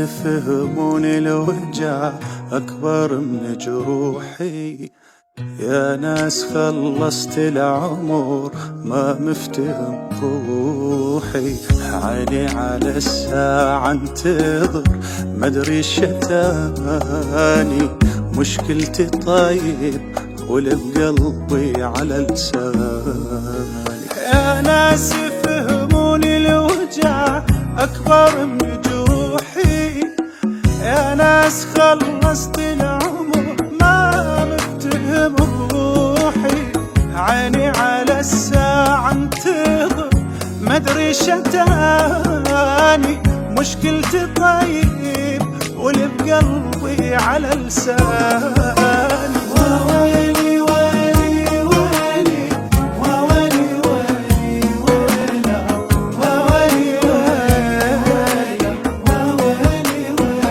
يفهمون الوجع أكبر من جروحي. يا ناس خلصت العمر ما مفتهم روحي. عيني على الساعة انتظر مدري شتاني. مشكلتي طيب واللي بقلبي على لساني. يا ناس يفهموني الوجع أكبر من جروحي. يا ناس خلصت العمر ما مفتهم روحي. عيني على الساعة انتظر مدري شتاني. مشكلتي طيب واللي بقلبي على لساني. وويلي ويلي ويلي وويلي ويلي ويلا وويلي ويلي وويلي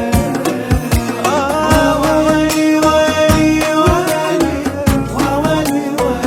وويلي وويلي وويلي وويلي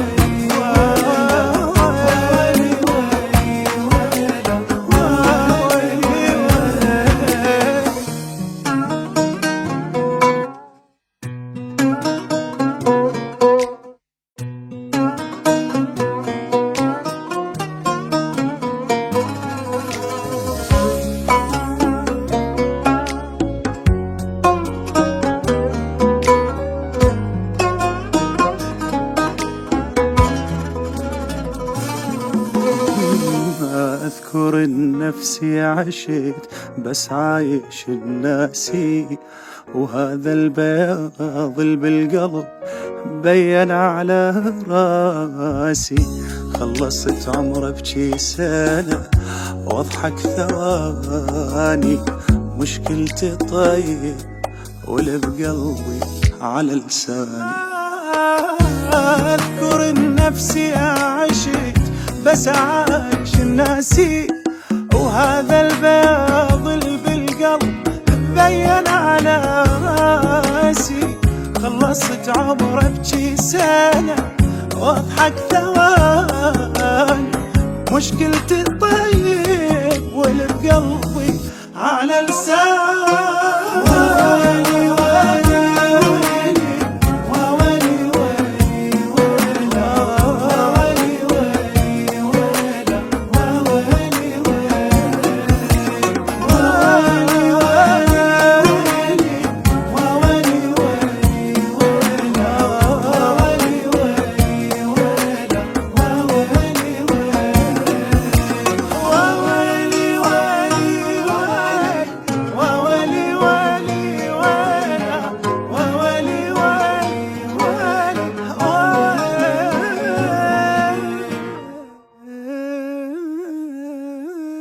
أذكر نفسي عشت بس عايش الناسي. وهذا البياض اللي بالقلب بين على راسي. خلصت عمر ابكي سنة واضحك ثواني. مشكلتي طيب واللي بقلبي على لساني. أذكر نفسي عشت بس عايش الناسي. وهذا البياض اللي بالقلب بين على راسي. خلصت عمر ابكي سنة واضحك ثواني. مشكلتي طيب واللي بقلبي على